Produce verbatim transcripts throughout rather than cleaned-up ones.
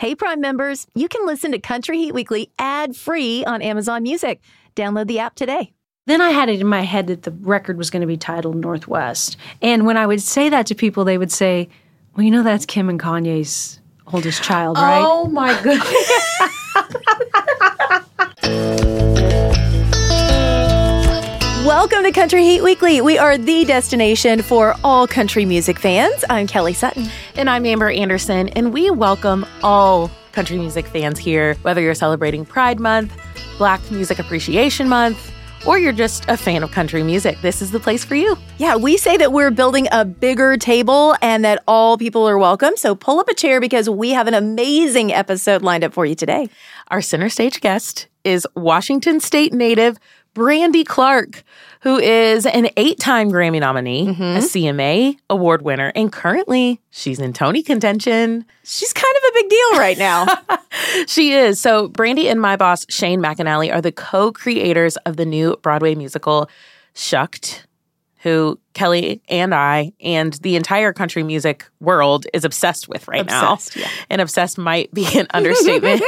Hey, Prime members, you can listen to Country Heat Weekly ad-free on Amazon Music. Download the app today. Then I had it in my head that the record was going to be titled Northwest. And when I would say that to people, they would say, well, you know, that's Kim and Kanye's oldest child, right? Oh, my goodness. Welcome to Country Heat Weekly. We are the destination for all country music fans. I'm Kelly Sutton. And I'm Amber Anderson, and we welcome all country music fans here, whether you're celebrating Pride Month, Black Music Appreciation Month, or you're just a fan of country music. This is the place for you. Yeah, we say that we're building a bigger table and that all people are welcome. So pull up a chair because we have an amazing episode lined up for you today. Our center stage guest is Washington State native Brandi Clark, who is an eight-time Grammy nominee, mm-hmm. a C M A award winner, and currently she's in Tony contention. She's kind of a big deal right now. She is. So Brandi and my boss, Shane McAnally, are the co-creators of the new Broadway musical, Shucked, who Kelly and I and the entire country music world is obsessed with right obsessed, now. Yeah. And obsessed might be an understatement.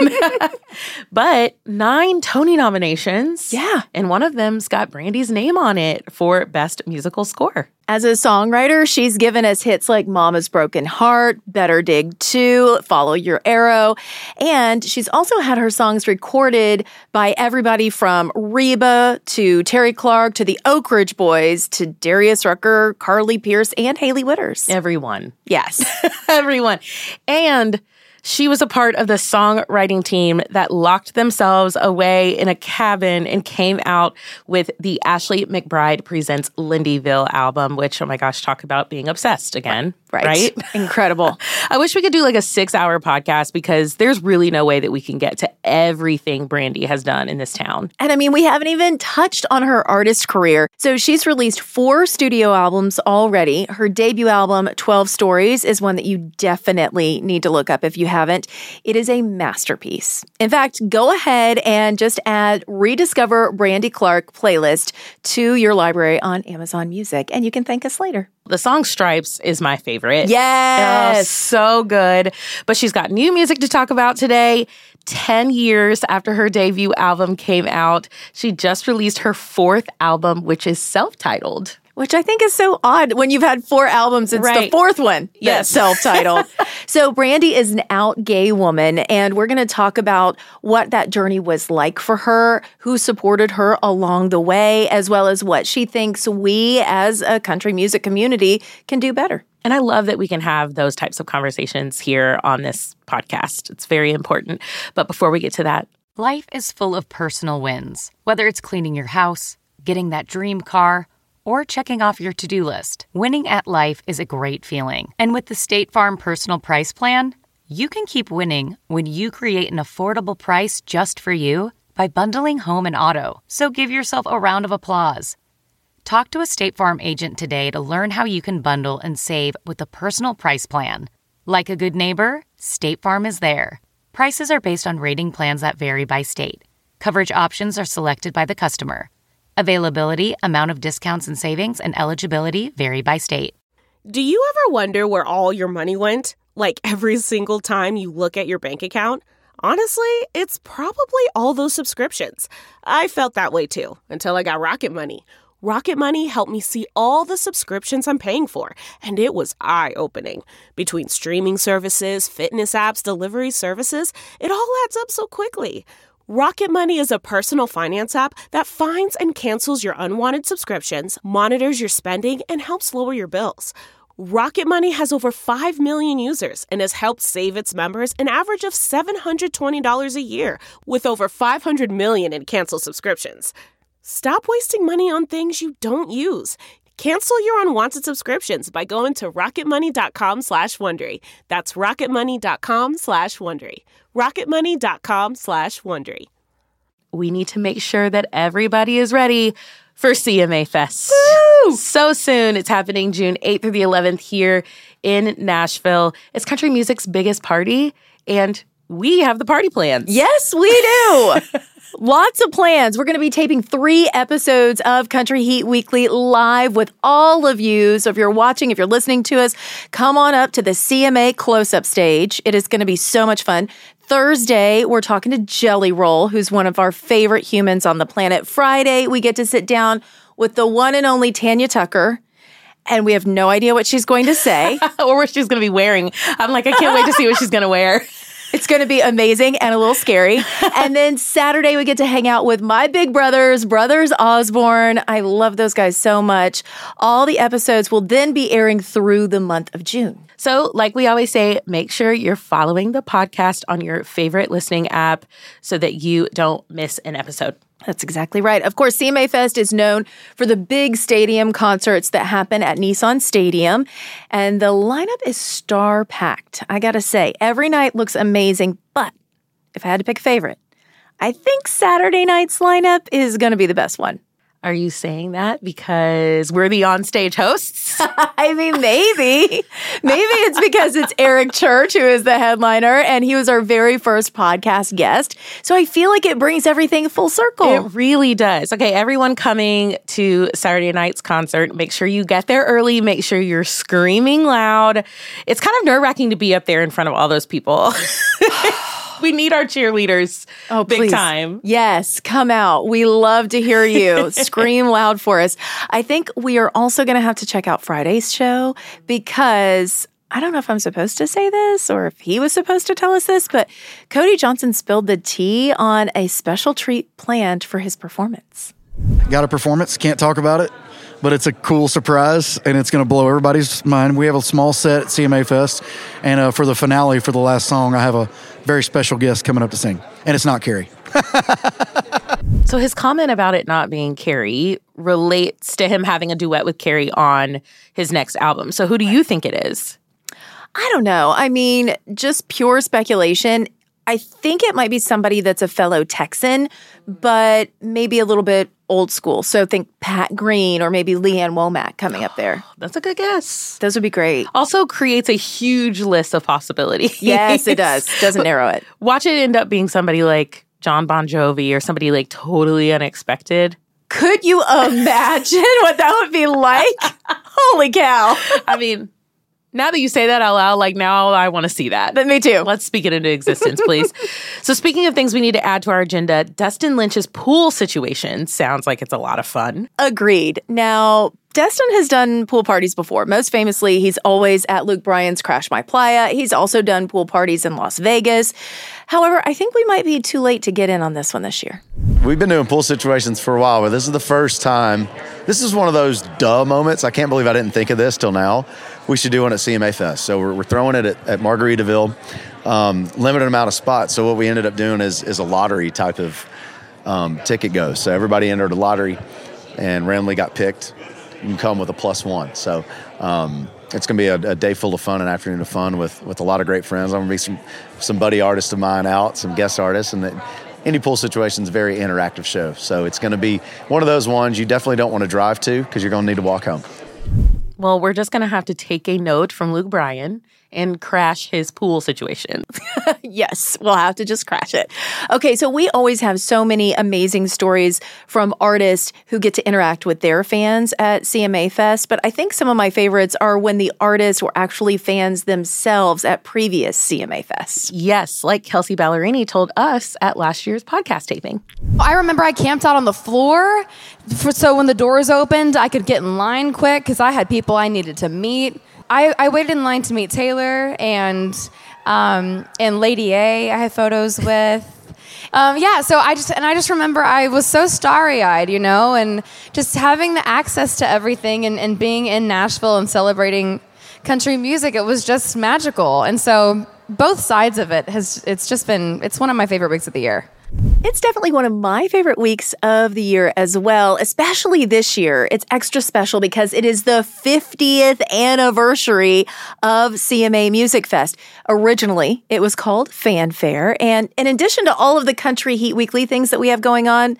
But nine Tony nominations. Yeah. And one of them's got Brandi's name on it for Best Musical Score. As a songwriter, she's given us hits like Mama's Broken Heart, Better Dig two, Follow Your Arrow, and she's also had her songs recorded by everybody from Reba to Terry Clark to the Oak Ridge Boys to Darius Rucker, Carly Pearce, and Hailey Whitters. Everyone. Yes. Everyone. And she was a part of the songwriting team that locked themselves away in a cabin and came out with the Ashley McBryde Presents Lindyville album, which, oh my gosh, talk about being obsessed again. Right. Right? Incredible. I wish we could do like a six-hour podcast because there's really no way that we can get to everything Brandi has done in this town. And I mean, we haven't even touched on her artist career. So she's released four studio albums already. Her debut album, twelve Stories, is one that you definitely need to look up if you haven't. It is a masterpiece. In fact, go ahead and just add Rediscover Brandi Clark playlist to your library on Amazon Music, and you can thank us later. The song Stripes is my favorite. Yes. Oh, so good. But she's got new music to talk about today. Ten years after her debut album came out, she just released her fourth album, which is self-titled. Which I think is so odd. When you've had four albums, it's right. the fourth one that's yes. self-titled. So Brandi is an out gay woman, and we're going to talk about what that journey was like for her, who supported her along the way, as well as what she thinks we as a country music community can do better. And I love that we can have those types of conversations here on this podcast. It's very important. But before we get to that, life is full of personal wins, whether it's cleaning your house, getting that dream car, or checking off your to-do list. Winning at life is a great feeling. And with the State Farm Personal Price Plan, you can keep winning when you create an affordable price just for you by bundling home and auto. So give yourself a round of applause. Talk to a State Farm agent today to learn how you can bundle and save with the Personal Price Plan. Like a good neighbor, State Farm is there. Prices are based on rating plans that vary by state. Coverage options are selected by the customer. Availability, amount of discounts and savings, and eligibility vary by state. Do you ever wonder where all your money went? Like every single time you look at your bank account? Honestly, it's probably all those subscriptions. I felt that way too, until I got Rocket Money. Rocket Money helped me see all the subscriptions I'm paying for, and it was eye-opening. Between streaming services, fitness apps, delivery services, it all adds up so quickly. Rocket Money is a personal finance app that finds and cancels your unwanted subscriptions, monitors your spending, and helps lower your bills. Rocket Money has over five million users and has helped save its members an average of seven hundred twenty dollars a year, with over five hundred million in canceled subscriptions. Stop wasting money on things you don't use. Cancel your unwanted subscriptions by going to rocketmoney.com slash Wondery. That's rocketmoney.com slash Wondery. rocketmoney.com slash Wondery. We need to make sure that everybody is ready for C M A Fest. Woo! So soon. It's happening June eighth through the eleventh here in Nashville. It's country music's biggest party, and we have the party plans. Yes, we do. Lots of plans. We're going to be taping three episodes of Country Heat Weekly live with all of you. So if you're watching, if you're listening to us, come on up to the C M A close-up stage. It is going to be so much fun. Thursday, we're talking to Jelly Roll, who's one of our favorite humans on the planet. Friday, we get to sit down with the one and only Tanya Tucker, and we have no idea what she's going to say. Or what she's going to be wearing. I'm like, I can't wait to see what she's going to wear. It's going to be amazing and a little scary. And then Saturday, we get to hang out with my big brothers, Brothers Osborne. I love those guys so much. All the episodes will then be airing through the month of June. So, like we always say, make sure you're following the podcast on your favorite listening app so that you don't miss an episode. That's exactly right. Of course, C M A Fest is known for the big stadium concerts that happen at Nissan Stadium, and the lineup is star-packed. I gotta say, every night looks amazing, but if I had to pick a favorite, I think Saturday night's lineup is going to be the best one. Are you saying that because we're the on-stage hosts? I mean, maybe. Maybe it's because it's Eric Church who is the headliner, and he was our very first podcast guest. So I feel like it brings everything full circle. It really does. Okay, everyone coming to Saturday night's concert, make sure you get there early. Make sure you're screaming loud. It's kind of nerve-wracking to be up there in front of all those people. We need our cheerleaders oh, big please. time. Yes, come out. We love to hear you. Scream loud for us. I think we are also going to have to check out Friday's show because I don't know if I'm supposed to say this or if he was supposed to tell us this, but Cody Johnson spilled the tea on a special treat planned for his performance. Got a performance, can't talk about it, but it's a cool surprise, and it's going to blow everybody's mind. We have a small set at C M A Fest, and uh, for the finale, for the last song, I have a very special guest coming up to sing, and it's not Carrie. So his comment about it not being Carrie relates to him having a duet with Carrie on his next album. So who do you think it is? I don't know. I mean, just pure speculation. I think it might be somebody that's a fellow Texan, but maybe a little bit old school. So think Pat Green or maybe Leanne Womack coming up there. That's a good guess. Those would be great. Also creates a huge list of possibilities. Yes, it does. Doesn't narrow it. Watch it end up being somebody like John Bon Jovi or somebody like totally unexpected. Could you imagine what that would be like? Holy cow. I mean, now that you say that out loud, like now I want to see that. But me too. Let's speak it into existence, please. So speaking of things we need to add to our agenda, Dustin Lynch's pool situation sounds like it's a lot of fun. Agreed. Now, Dustin has done pool parties before. Most famously, he's always at Luke Bryan's Crash My Playa. He's also done pool parties in Las Vegas. However, I think we might be too late to get in on this one this year. We've been doing pool situations for a while, but this is the first time. This is one of those duh moments. I can't believe I didn't think of this till now. We should do one at C M A Fest. So we're, we're throwing it at, at Margaritaville, um, limited amount of spots. So what we ended up doing is, is a lottery type of um, ticket goes. So everybody entered a lottery and randomly got picked. You can come with a plus one. So um, it's going to be a, a day full of fun, an afternoon of fun with, with a lot of great friends. I'm going to be some, some buddy artists of mine out, some guest artists, and the Indie Pool Situation is a very interactive show. So it's going to be one of those ones you definitely don't want to drive to because you're going to need to walk home. Well, we're just going to have to take a note from Luke Bryan and crash his pool situation. Yes, we'll have to just crash it. Okay, so we always have so many amazing stories from artists who get to interact with their fans at C M A Fest, but I think some of my favorites are when the artists were actually fans themselves at previous C M A Fests. Yes, like Kelsey Ballerini told us at last year's podcast taping. I remember I camped out on the floor, for, so when the doors opened, I could get in line quick because I had people I needed to meet. I, I waited in line to meet Taylor and um, and Lady A. I had photos with. Um, yeah, so I just and I just remember I was so starry-eyed, you know, and just having the access to everything and, and being in Nashville and celebrating country music. It was just magical, and so both sides of it has. It's just been. It's one of my favorite weeks of the year. It's definitely one of my favorite weeks of the year as well, especially this year. It's extra special because it is the fiftieth anniversary of C M A Music Fest. Originally, it was called Fanfare, and in addition to all of the Country Heat Weekly things that we have going on,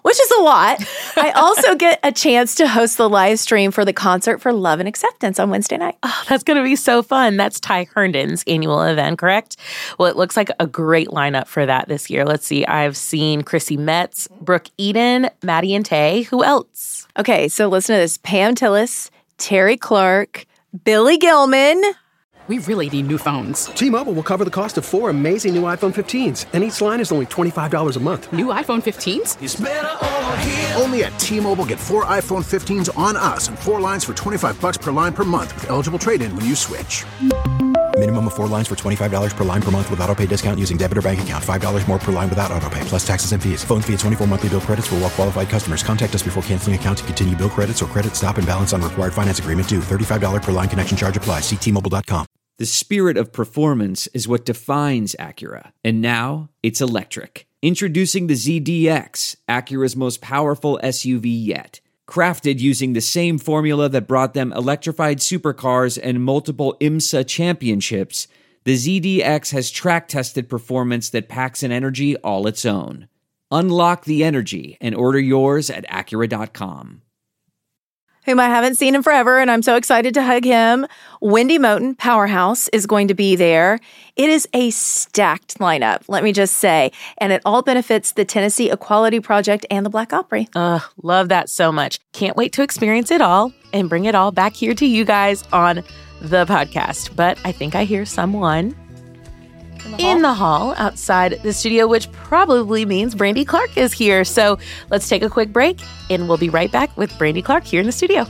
which is a lot. I also get a chance to host the live stream for the Concert for Love and Acceptance on Wednesday night. Oh, that's going to be so fun. That's Ty Herndon's annual event, correct? Well, it looks like a great lineup for that this year. Let's see. I've seen Chrissy Metz, Brooke Eden, Maddie and Tay. Who else? Okay, so listen to this. Pam Tillis, Terry Clark, Billy Gilman. We really need new phones. T-Mobile will cover the cost of four amazing new iPhone fifteens, and each line is only twenty-five dollars a month. New iPhone fifteens? It's better over here. Only at T-Mobile, get four iPhone fifteens on us and four lines for twenty-five dollars per line per month with eligible trade-in when you switch. Minimum of four lines for twenty-five dollars per line per month with autopay discount using debit or bank account. five dollars more per line without autopay, plus taxes and fees. Phone fee at twenty-four monthly bill credits for well-qualified customers. Contact us before canceling account to continue bill credits or credit stop and balance on required finance agreement due. thirty-five dollars per line connection charge applies. See T Mobile dot com. The spirit of performance is what defines Acura. And now, it's electric. Introducing the Z D X, Acura's most powerful S U V yet. Crafted using the same formula that brought them electrified supercars and multiple IMSA championships, the Z D X has track-tested performance that packs an energy all its own. Unlock the energy and order yours at Acura dot com. Whom I haven't seen in forever, and I'm so excited to hug him. Wendy Moten, Powerhouse, is going to be there. It is a stacked lineup, let me just say, and it all benefits the Tennessee Equality Project and the Black Opry. Ugh, love that so much. Can't wait to experience it all and bring it all back here to you guys on the podcast. But I think I hear someone in the, in the hall outside the studio, which probably means Brandy Clark is here. So let's take a quick break, and we'll be right back with Brandy Clark here in the studio.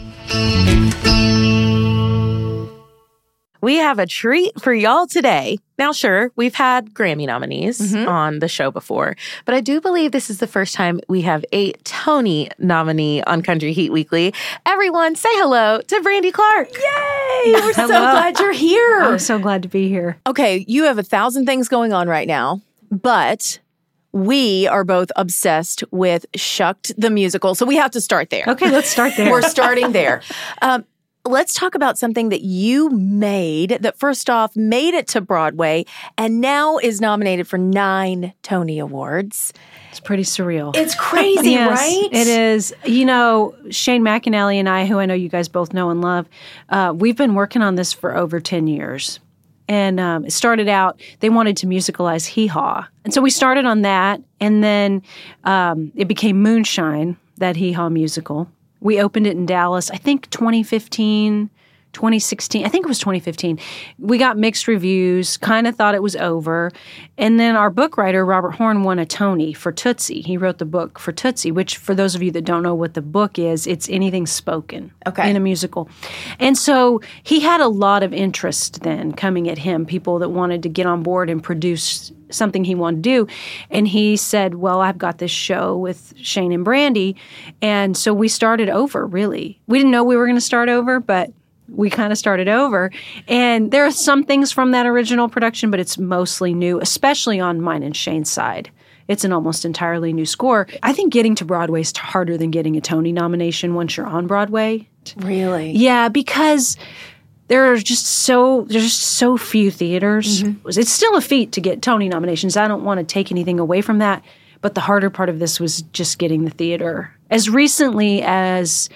We have a treat for y'all today. Now, sure, we've had Grammy nominees mm-hmm. on the show before, but I do believe this is the first time we have a Tony nominee on Country Heat Weekly. Everyone, say hello to Brandy Clark. Yay! We're so glad you're here. I'm so glad to be here. Okay, you have a thousand things going on right now, but we are both obsessed with Shucked the Musical, so we have to start there. Okay, let's start there. We're starting there. Um, Let's talk about something that you made that first off made it to Broadway and now is nominated for nine Tony Awards. It's pretty surreal. It's crazy, yes, right? It is. You know, Shane McAnally and I, who I know you guys both know and love, uh, we've been working on this for over ten years. And um, it started out, they wanted to musicalize Hee Haw. And so we started on that. And then um, it became Moonshine, that Hee Haw musical. We opened it in Dallas, I think twenty fifteen, twenty sixteen. I think it was twenty fifteen. We got mixed reviews, kind of thought it was over. And then our book writer, Robert Horn, won a Tony for Tootsie. He wrote the book for Tootsie, which for those of you that don't know what the book is, it's anything spoken okay. in a musical. And so he had a lot of interest then coming at him, people that wanted to get on board and produce something he wanted to do. And he said, well, I've got this show with Shane and Brandy. And so we started over, really. We didn't know we were going to start over, but we kind of started over. And there are some things from that original production, but it's mostly new, especially on mine and Shane's side. It's an almost entirely new score. I think getting to Broadway is harder than getting a Tony nomination once you're on Broadway. Really? Yeah, because there are just so there's just so few theaters. Mm-hmm. It's still a feat to get Tony nominations. I don't want to take anything away from that, but the harder part of this was just getting the theater. As recently as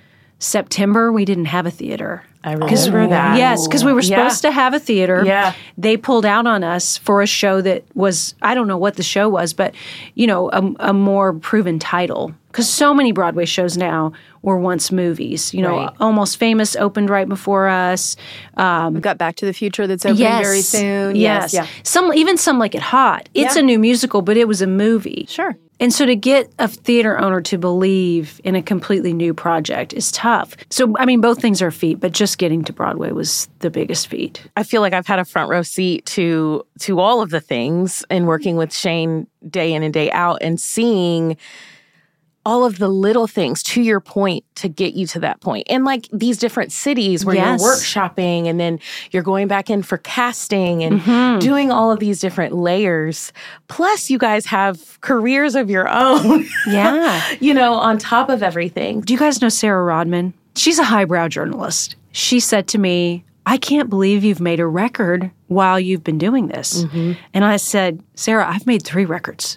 September, we didn't have a theater. I remember that. Yes, because we were supposed yeah. to have a theater. Yeah. They pulled out on us for a show that was, I don't know what the show was, but, you know, a, a more proven title. Because so many Broadway shows now were once movies. You know, right. Almost Famous opened right before us. Um, We've got Back to the Future that's opening yes, very soon. Yes. yes. Yeah. Some, even Some Like It Hot. It's yeah. a new musical, but it was a movie. Sure. And so to get a theater owner to believe in a completely new project is tough. So, I mean, both things are a feat, but just getting to Broadway was the biggest feat. I feel like I've had a front row seat to to all of the things and working with Shane day in and day out and seeing all of the little things, to your point, to get you to that point. And like these different cities where yes. you're workshopping and then you're going back in for casting and mm-hmm. doing all of these different layers. Plus, you guys have careers of your own. Yeah. You know, on top of everything. Do you guys know Sarah Rodman? She's a highbrow journalist. She said to me, I can't believe you've made a record while you've been doing this. Mm-hmm. And I said, Sarah, I've made three records.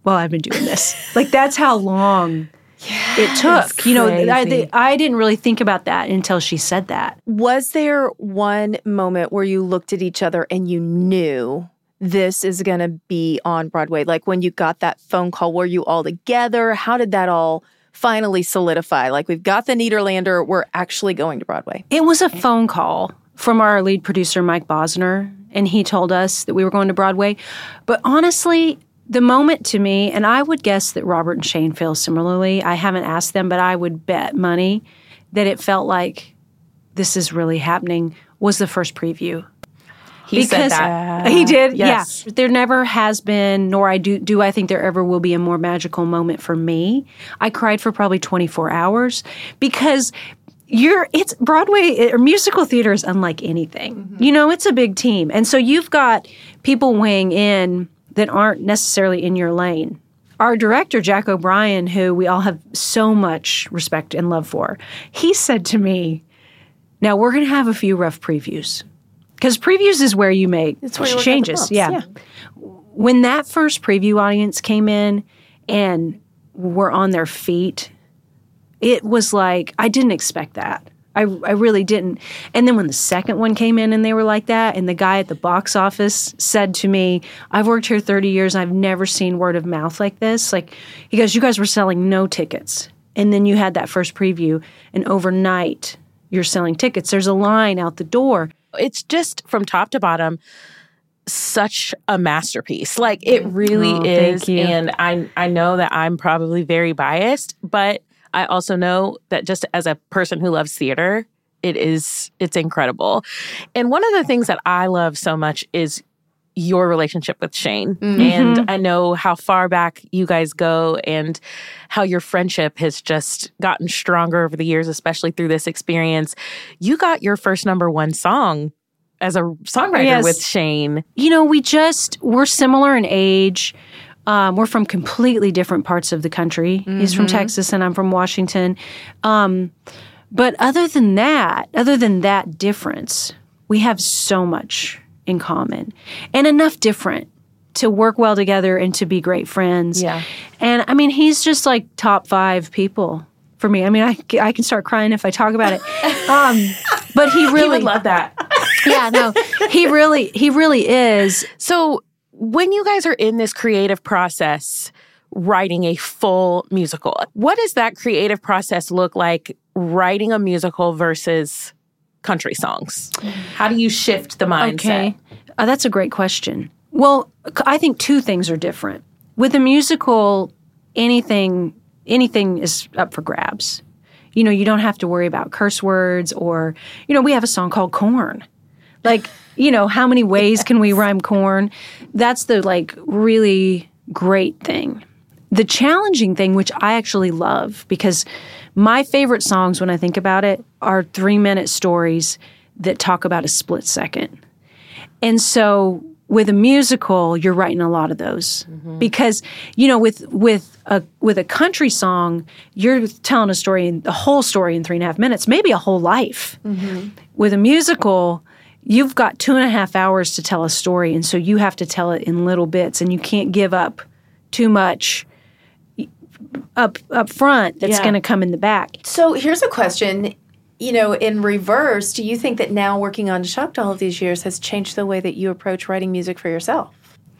well, I've been doing this. Like, that's how long it took. That's You know, I, crazy. they, I didn't really think about that until she said that. Was there one moment where you looked at each other and you knew this is going to be on Broadway? Like when you got that phone call, were you all together? How did that all finally solidify? Like, we've got the Nederlander, we're actually going to Broadway. It was a phone call from our lead producer, Mike Bosner, and he told us that we were going to Broadway. But honestly, the moment to me, and I would guess that Robert and Shane feel similarly. I haven't asked them, but I would bet money that it felt like this is really happening, was the first preview. He said that. He did, Yes. yeah. There never has been, nor I do, do I think there ever will be a more magical moment for me. I cried for probably twenty-four hours because you're, it's Broadway or musical theater is unlike anything. Mm-hmm. You know, it's a big team. And so you've got people weighing in that aren't necessarily in your lane. Our director, Jack O'Brien, who we all have so much respect and love for, he said to me, now we're going to have a few rough previews. Because previews is where you make It's where you work out the changes. bumps, Yeah. yeah. When that first preview audience came in and were on their feet, it was like, I didn't expect that. I, I really didn't. And then when the second one came in and they were like that, and the guy at the box office said to me, I've worked here thirty years and I've never seen word of mouth like this. Like, he goes, you guys were selling no tickets. And then you had that first preview, and overnight you're selling tickets. There's a line out the door. It's just from top to bottom such a masterpiece. Like, it really Oh, is. thank you. And I I know that I'm probably very biased, but I also know that just as a person who loves theater, it is it's incredible. And one of the things that I love so much is your relationship with Shane. Mm-hmm. And I know how far back you guys go and how your friendship has just gotten stronger over the years, especially through this experience. You got your first number one song as a songwriter Yes. with Shane. You know, we just, we're similar in age. Um, we're from completely different parts of the country. He's from Texas and I'm from Washington. Um, but other than that, other than that difference, we have so much in common and enough different to work well together and to be great friends. Yeah. And I mean, he's just like top five people for me. I mean, I, I can start crying if I talk about it. Um, but he really He would love that. yeah, no, he really, he really is. So when you guys are in this creative process, writing a full musical, what does that creative process look like writing a musical versus country songs? How do you shift the mindset? Okay. Uh, that's a great question. Well, c- I think two things are different. With a musical, anything anything is up for grabs. You know, you don't have to worry about curse words or, you know, we have a song called Corn. Like, you know, how many ways can we rhyme corn? That's the, like, really great thing. The challenging thing, which I actually love, because my favorite songs, when I think about it, are three-minute stories that talk about a split second. And so with a musical, you're writing a lot of those. Mm-hmm. Because, you know, with with a with a country song, you're telling a story, the whole story in three and a half minutes, maybe a whole life. Mm-hmm. With a musical, you've got two and a half hours to tell a story, and so you have to tell it in little bits, and you can't give up too much up up front that's Yeah. going to come in the back. So here's a question. You know, in reverse, do you think that now working on Shucked all of these years has changed the way that you approach writing music for yourself?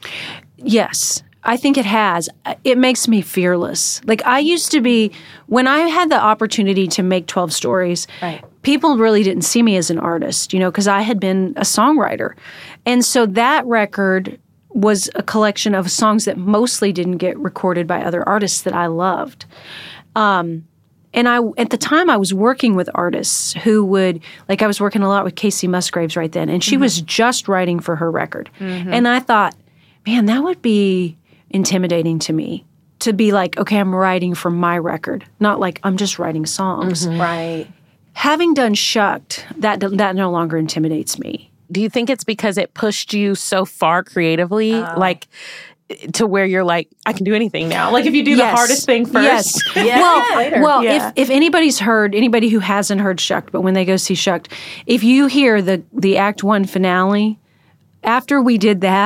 Yes, I think it has. It makes me fearless. Like, I used to be, when I had the opportunity to make twelve stories, Right. people really didn't see me as an artist, you know, because I had been a songwriter. And so that record was a collection of songs that mostly didn't get recorded by other artists that I loved. Um, and I, at the time, I was working with artists who would, like, I was working a lot with Casey Musgraves right then, and she Mm-hmm. was just writing for her record. Mm-hmm. And I thought, man, that would be intimidating to me, to be like, okay, I'm writing for my record, not like I'm just writing songs. Mm-hmm. Right. Having done Shucked, that that no longer intimidates me. Do you think it's because it pushed you so far creatively, like to where you're like, I can do anything now? Like if you do the Yes. hardest thing first. Yes. Yeah. Well, Later. well Yeah. if, if anybody's heard, anybody who hasn't heard Shucked, but when they go see Shucked, if you hear the, the Act One finale, after we did that,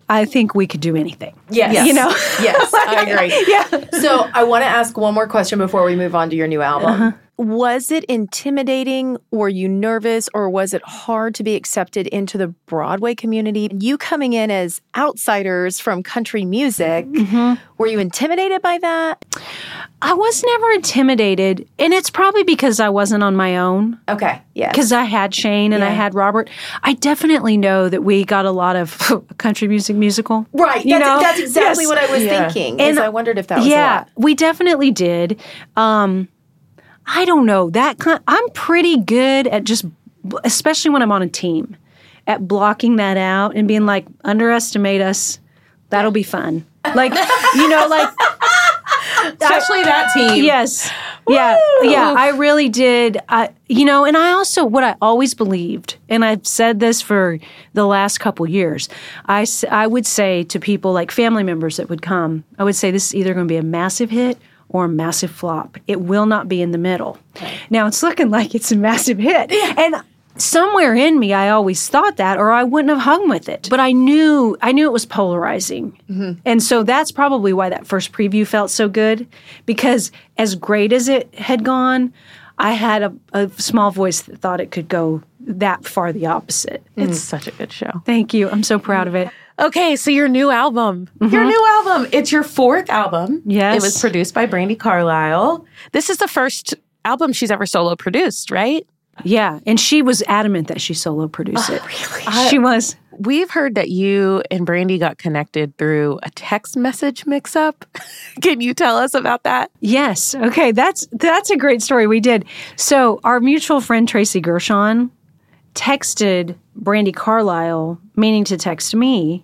I think we could do anything. Yes. You know? Yes, I agree. Yeah. So I want to ask one more question before we move on to your new album. Uh-huh. Was it intimidating? Were you nervous? Or was it hard to be accepted into the Broadway community? You coming in as outsiders from country music, mm-hmm. were you intimidated by that? I was never intimidated. And it's probably because I wasn't on my own. Okay, yeah. Because I had Shane and yeah. I had Robert. I definitely know that we got a lot of country music musical. Right. You that's, know? that's exactly yes. what I was yeah. thinking. And I wondered if that was yeah, a lot. we definitely did. Um, I don't know. That kind, I'm pretty good at just, especially when I'm on a team, at blocking that out and being like, underestimate us. That'll be fun. Like, you know, like. Especially that team. Yes. Yeah. Woo! Yeah. I really did. I, you know, and I also, what I always believed, and I've said this for the last couple years, I, I would say to people like family members that would come, I would say this is either going to be a massive hit or a massive flop. It will not be in the middle. Okay. Now, it's looking like it's a massive hit. Yeah. And somewhere in me, I always thought that, or I wouldn't have hung with it. But I knew I knew it was polarizing. Mm-hmm. And so that's probably why that first preview felt so good, because as great as it had gone, I had a, a small voice that thought it could go that far the opposite. It's mm. such a good show. Thank you. I'm so proud of it. Okay, so your new album. Mm-hmm. Your new album. It's your fourth album. Yes. It was produced by Brandi Carlile. This is the first album she's ever solo produced, right? Yeah, and she was adamant that she solo produced oh, it. Really? Uh, she was. We've heard that you and Brandi got connected through a text message mix-up. Can you tell us about that? Yes. Okay, that's that's a great story. We did. So our mutual friend Tracy Gershon texted Brandi Carlile, meaning to text me,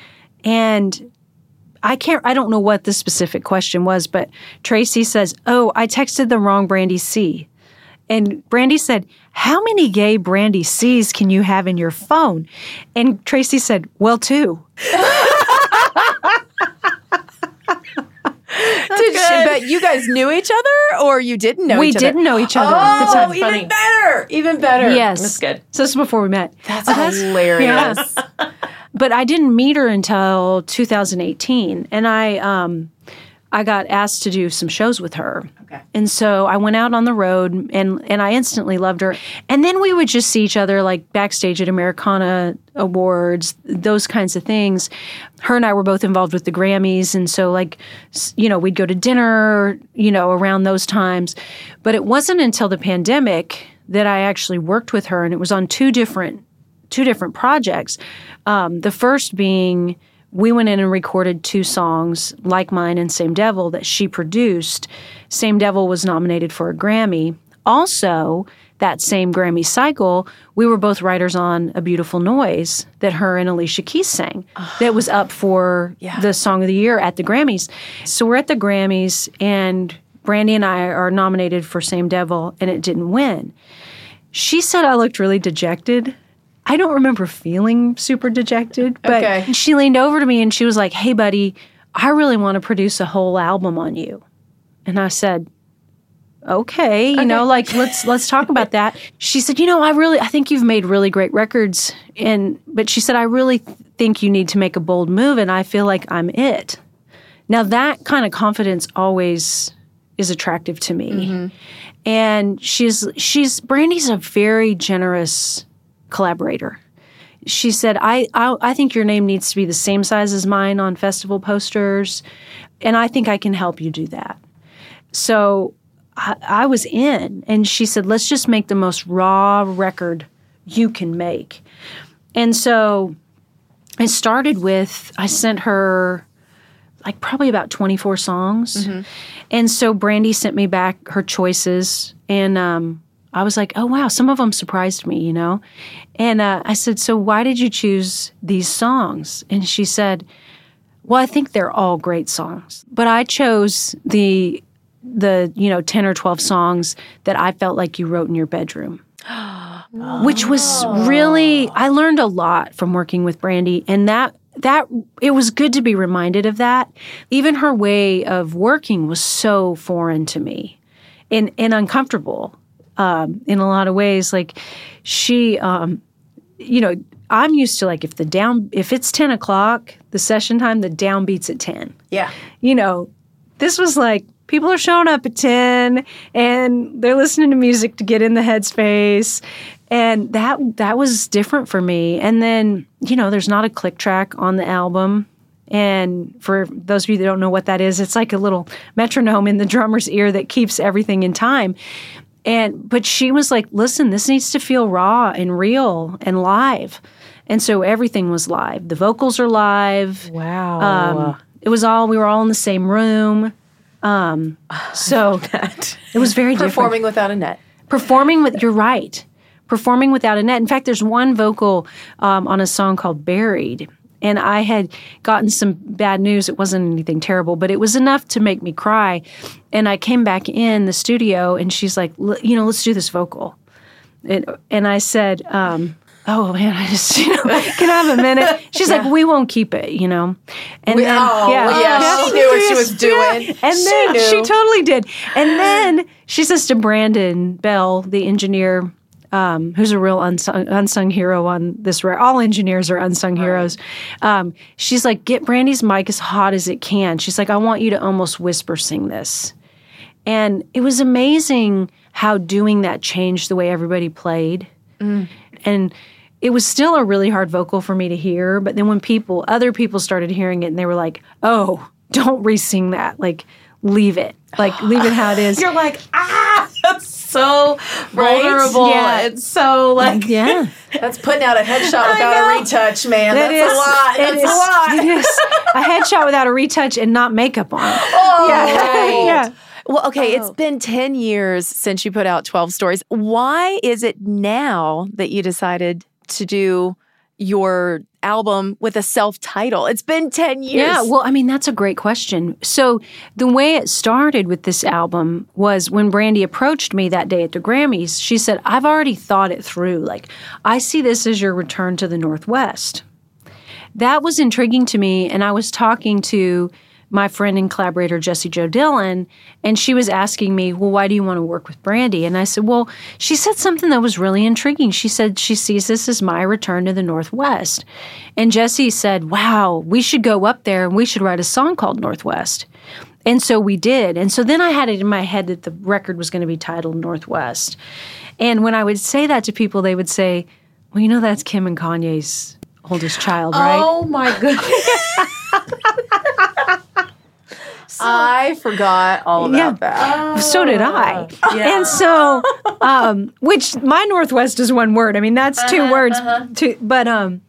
and I can't. I don't know what the specific question was, but Tracy says, "Oh, I texted the wrong Brandi C." And Brandi said, "How many gay Brandi C's can you have in your phone?" And Tracy said, "Well, two." Did she, but you guys knew each other, or you didn't know we each other? We didn't know each other oh, at the time. even Funny. better. Even better. Yes. That's good. So this is before we met. That's, oh, that's hilarious. Yeah. But I didn't meet her until two thousand eighteen. And I um, I got asked to do some shows with her. Okay. And so I went out on the road, and, and I instantly loved her. And then we would just see each other like backstage at Americana Awards, those kinds of things. Her and I were both involved with the Grammys. And so like, you know, we'd go to dinner, you know, around those times. But it wasn't until the pandemic that I actually worked with her, and it was on two different two different projects. Um, the first being, we went in and recorded two songs, Like Mine and Same Devil, that she produced. Same Devil was nominated for a Grammy. Also, that same Grammy cycle, we were both writers on A Beautiful Noise that her and Alicia Keys sang. Oh, that was up for yeah. the Song of the Year at the Grammys. So we're at the Grammys, and Brandi and I are nominated for Same Devil, and it didn't win. She said I looked really dejected. I don't remember feeling super dejected, but okay. she leaned over to me and she was like, "Hey, buddy, I really want to produce a whole album on you." And I said, okay, you okay. know, like, let's let's talk about that. She said, you know, I really, I think you've made really great records. And, but she said, I really th- think you need to make a bold move, and I feel like I'm it. Now, that kind of confidence always is attractive to me. Mm-hmm. And she's, she's, Brandi's a very generous collaborator. She said, I, I I think your name needs to be the same size as mine on festival posters, and I think I can help you do that. So I, I was in, and she said, let's just make the most raw record you can make. And so it started with, I sent her like probably about twenty-four songs. Mm-hmm. And so Brandi sent me back her choices, and um I was like, oh, wow, some of them surprised me, you know? And uh, I said, so why did you choose these songs? And she said, well, I think they're all great songs. But I chose the, the you know, ten or twelve songs that I felt like you wrote in your bedroom. Oh. Which was really, I learned a lot from working with Brandi. And that, that, it was good to be reminded of that. Even her way of working was so foreign to me and, and uncomfortable. Um, in a lot of ways, like she, um, you know, I'm used to like if the down if it's ten o'clock, the session time, the downbeat's at ten. Yeah. You know, this was like people are showing up at ten and they're listening to music to get in the headspace. And that that was different for me. And then, you know, there's not a click track on the album. And for those of you that don't know what that is, it's like a little metronome in the drummer's ear that keeps everything in time. And but she was like, listen, this needs to feel raw and real and live. And so everything was live. The vocals are live. Wow. Um, it was all, we were all in the same room. Um, so it was very different. Performing without a net. Performing with, you're right. Performing without a net. In fact, there's one vocal um, on a song called Buried. And I had gotten some bad news. It wasn't anything terrible, but it was enough to make me cry. And I came back in the studio, and she's like, you know, let's do this vocal. And, and I said, um, oh, man, I just, you know, can I have a minute? She's yeah. like, we won't keep it, you know. And we, then, oh, yeah, yeah, yeah, she knew what she was doing. Yeah. And she then knew. she totally did. And then she says to Brandon Bell, the engineer, Um, who's a real unsung, unsung hero on this record. All engineers are unsung right. heroes. Um, she's like, get Brandy's mic as hot as it can. She's like, I want you to almost whisper sing this. And it was amazing how doing that changed the way everybody played. Mm. And it was still a really hard vocal for me to hear. But then when people, other people started hearing it and they were like, oh, don't re-sing that. Like, leave it. Like, leave it how it is. You're like, ah, that's so vulnerable. Right? Yeah. It's so like, yeah. That's putting out a headshot without a retouch, man. That That's is, a lot. That's is, a lot. It is a headshot without a retouch and not makeup on. Oh, yeah. right. yeah. Well, okay, oh. it's been ten years since you put out twelve Stories. Why is it now that you decided to do your album with a self-title? It's been ten years. Yeah, well, I mean, that's a great question. So the way it started with this album was when Brandy approached me that day at the Grammys, she said, I've already thought it through. Like, I see this as your return to the Northwest. That was intriguing to me, and I was talking to my friend and collaborator, Jessie Jo Dillon, and she was asking me, well, why do you want to work with Brandy? And I said, well, she said something that was really intriguing. She said she sees this as my return to the Northwest. And Jessie said, wow, we should go up there and we should write a song called Northwest. And so we did. And so then I had it in my head that the record was going to be titled Northwest. And when I would say that to people, they would say, well, you know, that's Kim and Kanye's oldest child, right? Oh, my goodness. So, I forgot all about yeah. that. Oh, so did I. Yeah. And so, um, which my Northwest is one word. I mean, that's uh-huh, two words. Uh-huh. Two, but um,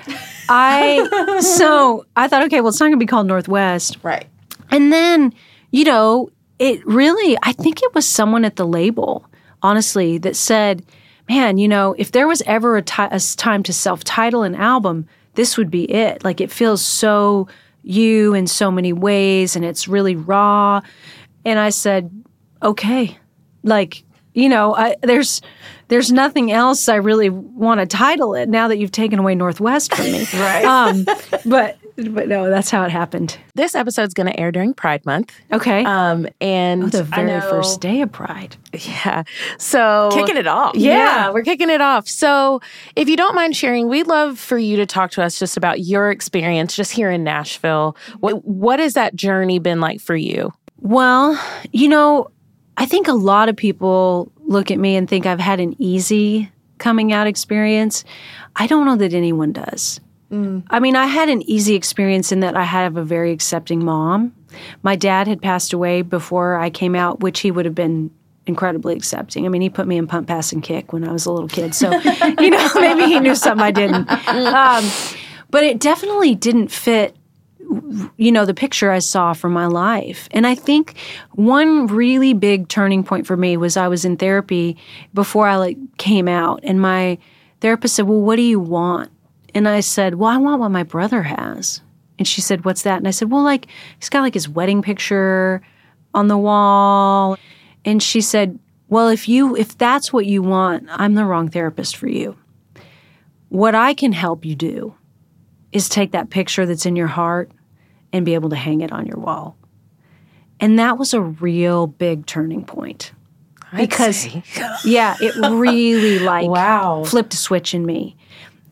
I, so I thought, okay, well, it's not going to be called Northwest. Right. And then, you know, it really, I think it was someone at the label, honestly, that said, man, you know, if there was ever a, ti- a time to self-title an album, this would be it. Like, it feels so you in so many ways, and it's really raw. And I said, okay, like, you know, I, there's there's nothing else I really want to title it now that you've taken away Northwest from me. Right. Um, but but no, that's how it happened. This episode's going to air during Pride Month. Okay. Um, and oh, the I very know, first day of Pride. Yeah. So kicking it off. Yeah, yeah, we're kicking it off. So if you don't mind sharing, we'd love for you to talk to us just about your experience just here in Nashville. What what has that journey been like for you? Well, you know, I think a lot of people look at me and think I've had an easy coming out experience. I don't know that anyone does. Mm. I mean, I had an easy experience in that I have a very accepting mom. My dad had passed away before I came out, which he would have been incredibly accepting. I mean, he put me in pump, pass, and kick when I was a little kid. So, you know, maybe he knew something I didn't. Um, but it definitely didn't fit, you know, the picture I saw for my life. And I think one really big turning point for me was I was in therapy before I like came out. And my therapist said, well, what do you want? And I said, well, I want what my brother has. And she said, what's that? And I said, well, like, he's got like his wedding picture on the wall. And she said, well, if you, if that's what you want, I'm the wrong therapist for you. What I can help you do is take that picture that's in your heart and be able to hang it on your wall. And that was a real big turning point. I'd because, say. yeah, it really like wow. flipped a switch in me.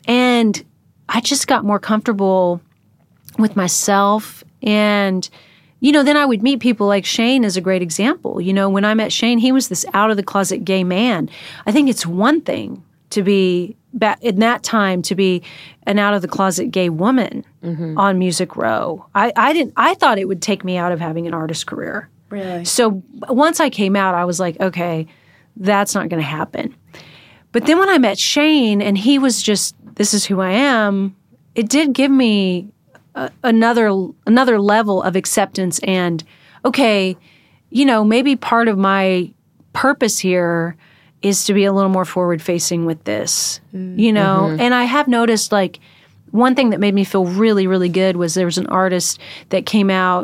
And I just got more comfortable with myself. And, you know, then I would meet people like Shane is a great example. You know, when I met Shane, he was this out-of-the-closet gay man. I think it's one thing to be, back in that time, to be an out-of-the-closet gay woman mm-hmm. on Music Row. I, I didn't. I thought it would take me out of having an artist career. Really? So once I came out, I was like, okay, that's not going to happen. But then when I met Shane and he was just, this is who I am, it did give me a, another another level of acceptance and, okay, you know, maybe part of my purpose here is to be a little more forward-facing with this, mm. you know? Mm-hmm. And I have noticed, like, one thing that made me feel really, really good was there was an artist that came out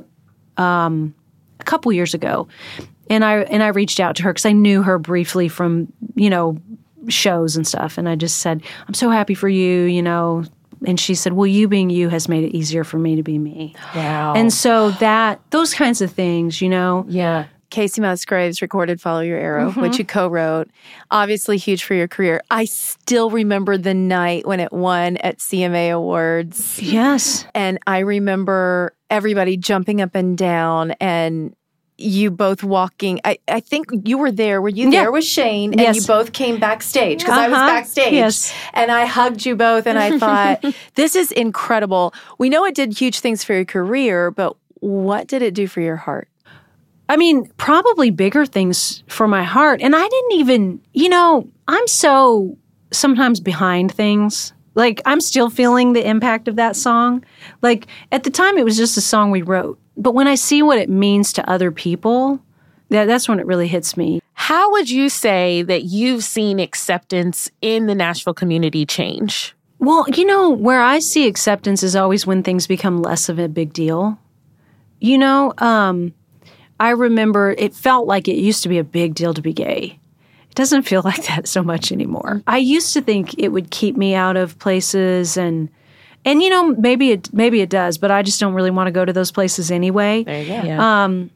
um, a couple years ago, and I and I reached out to her because I knew her briefly from, you know, shows and stuff, and I just said, I'm so happy for you, you know, and she said, well, you being you has made it easier for me to be me. Wow. And so that, those kinds of things, you know. Yeah. Casey Musgraves recorded Follow Your Arrow, mm-hmm. which you co-wrote. Obviously huge for your career. I still remember the night when it won at C M A Awards. Yes. And I remember everybody jumping up and down and you both walking. I, I think you were there. Were you there yeah. with Shane? And yes. you both came backstage because uh-huh. I was backstage. Yes. And I hugged you both and I thought, this is incredible. We know it did huge things for your career, but what did it do for your heart? I mean, probably bigger things for my heart. And I didn't even, you know, I'm so sometimes behind things. Like, I'm still feeling the impact of that song. Like, at the time, it was just a song we wrote. But when I see what it means to other people, that, that's when it really hits me. How would you say that you've seen acceptance in the Nashville community change? Well, you know, where I see acceptance is always when things become less of a big deal. You know, um, I remember it felt like it used to be a big deal to be gay. It doesn't feel like that so much anymore. I used to think it would keep me out of places and... And, you know, maybe it maybe it does, but I just don't really want to go to those places anyway. There you go. Yeah. Um,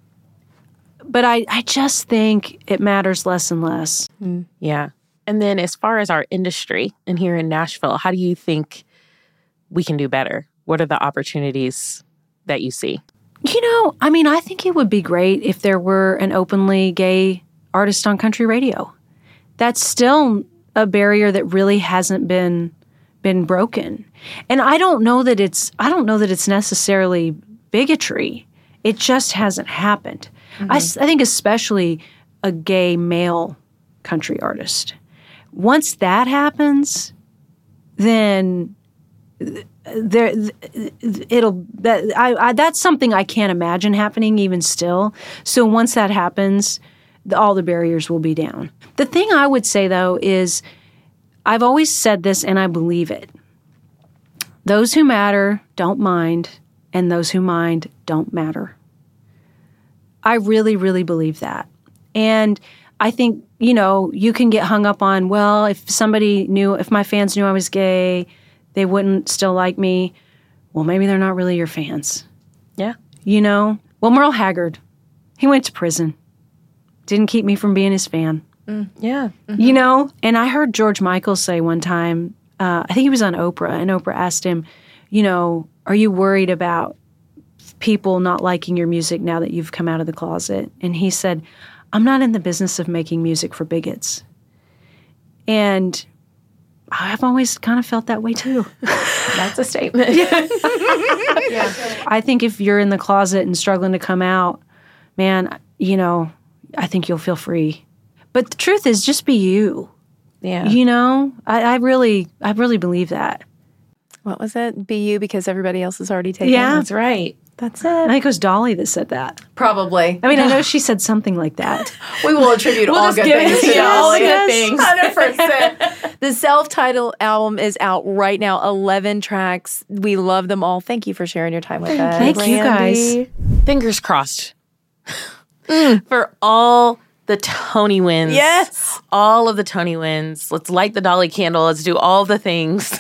but I, I just think it matters less and less. Mm, yeah. And then as far as our industry and here in Nashville, how do you think we can do better? What are the opportunities that you see? You know, I mean, I think it would be great if there were an openly gay artist on country radio. That's still a barrier that really hasn't been... been broken. And I don't know that it's I don't know that it's necessarily bigotry. It just hasn't happened. Mm-hmm. I, I think especially a gay male country artist. Once that happens, then there it'll that I, I that's something I can't imagine happening even still. So once that happens, the, all the barriers will be down. The thing I would say though is I've always said this, and I believe it. Those who matter don't mind, and those who mind don't matter. I really, really believe that. And I think, you know, you can get hung up on, well, if somebody knew, if my fans knew I was gay, they wouldn't still like me. Well, maybe they're not really your fans. Yeah. You know? Well, Merle Haggard, he went to prison. Didn't keep me from being his fan. Mm, yeah. Mm-hmm. You know, and I heard George Michael say one time, uh, I think he was on Oprah, and Oprah asked him, you know, are you worried about people not liking your music now that you've come out of the closet? And he said, I'm not in the business of making music for bigots. And I've always kind of felt that way too. That's a statement. Yeah. I think if you're in the closet and struggling to come out, man, you know, I think you'll feel free. But the truth is, just be you. Yeah. You know, I, I really, I really believe that. What was it? Be you because everybody else is already taken. Yeah, that's right. That's it. I think it was Dolly that said that. Probably. I mean, I know she said something like that. We will attribute we'll all good things to yes, all good yes. things. one hundred percent. The self-titled album is out right now. eleven tracks. We love them all. Thank you for sharing your time with us. Thank you, guys. Fingers crossed mm. for all the Tony wins. Yes. All of the Tony wins. Let's light the Dolly candle. Let's do all the things.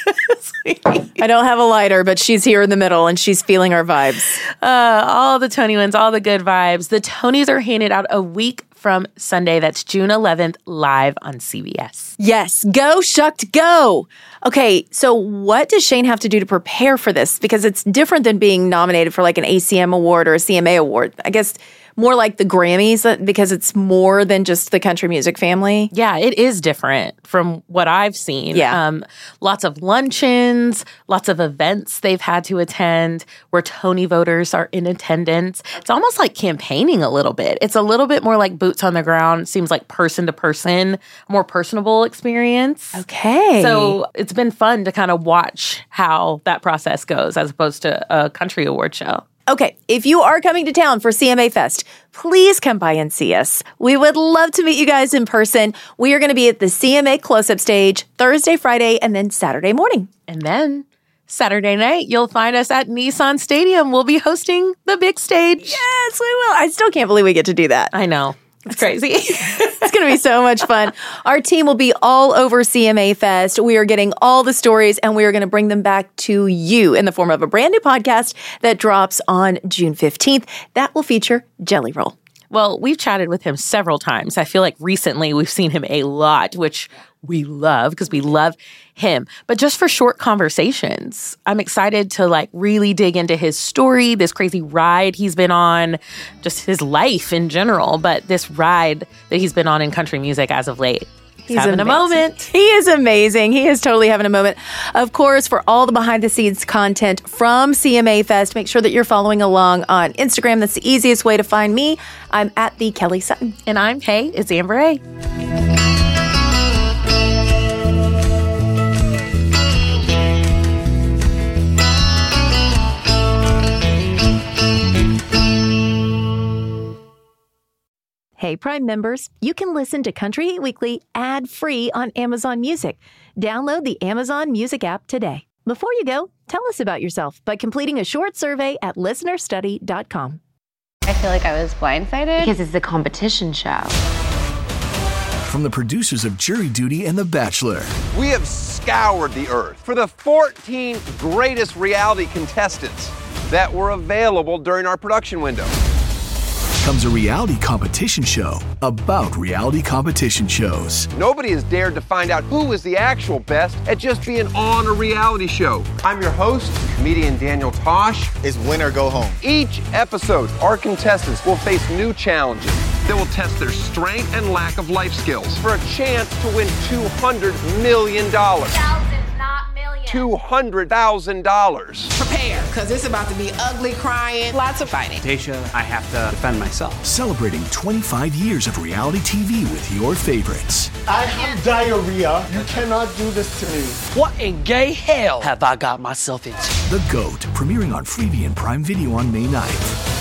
I don't have a lighter, but she's here in the middle and she's feeling our vibes. Uh, all the Tony wins, all the good vibes. The Tonys are handed out a week from Sunday. That's June eleventh, live on C B S. Yes, go Shucked go. Okay, so what does Shane have to do to prepare for this? Because it's different than being nominated for like an A C M award or a C M A award. I guess more like the Grammys because it's more than just the country music family. Yeah, it is different from what I've seen. Yeah. Um, lots of luncheons, lots of events they've had to attend where Tony voters are in attendance. It's almost like campaigning a little bit. It's a little bit more like boots on the ground. Seems like person to person, more personable experience. Okay. So it's been fun to kind of watch how that process goes as opposed to a country award show. Okay, if you are coming to town for C M A Fest, please come by and see us. We would love to meet you guys in person. We are going to be at the C M A close-up stage Thursday, Friday, and then Saturday morning. And then Saturday night, you'll find us at Nissan Stadium. We'll be hosting the big stage. Yes, we will. I still can't believe we get to do that. I know. It's crazy. It's going to be so much fun. Our team will be all over C M A Fest. We are getting all the stories, and we are going to bring them back to you in the form of a brand new podcast that drops on June fifteenth. That will feature Jelly Roll. Well, we've chatted with him several times. I feel like recently we've seen him a lot, which we love because we love him. But just for short conversations, I'm excited to like really dig into his story, this crazy ride he's been on, just his life in general, but this ride that he's been on in country music as of late. He's, He's having amazing. a moment. He is amazing. He is totally having a moment. Of course, for all the behind-the-scenes content from C M A Fest, make sure that you're following along on Instagram. That's the easiest way to find me. I'm at the Kelly Sutton. And I'm, hey, it's Amber A. Hey, Prime members, you can listen to Country Heat Weekly ad-free on Amazon Music. Download the Amazon Music app today. Before you go, tell us about yourself by completing a short survey at listener study dot com. I feel like I was blindsided because it's the competition show. From the producers of Jury Duty and The Bachelor. We have scoured the earth for the fourteen greatest reality contestants that were available during our production window. Comes a reality competition show about reality competition shows. Nobody has dared to find out who is the actual best at just being on a reality show. I'm your host, comedian Daniel Tosh. It's win or go home. Each episode, our contestants will face new challenges that will test their strength and lack of life skills for a chance to win two hundred million dollars. Thousands, not millions. two hundred thousand dollars. Prepare, because it's about to be ugly, crying, lots of fighting. Tasha, I have to defend myself. Celebrating twenty-five years of reality T V with your favorites. I have diarrhea. You cannot do this to me. What in gay hell have I got myself into? The GOAT, premiering on Freevee and Prime Video on May ninth.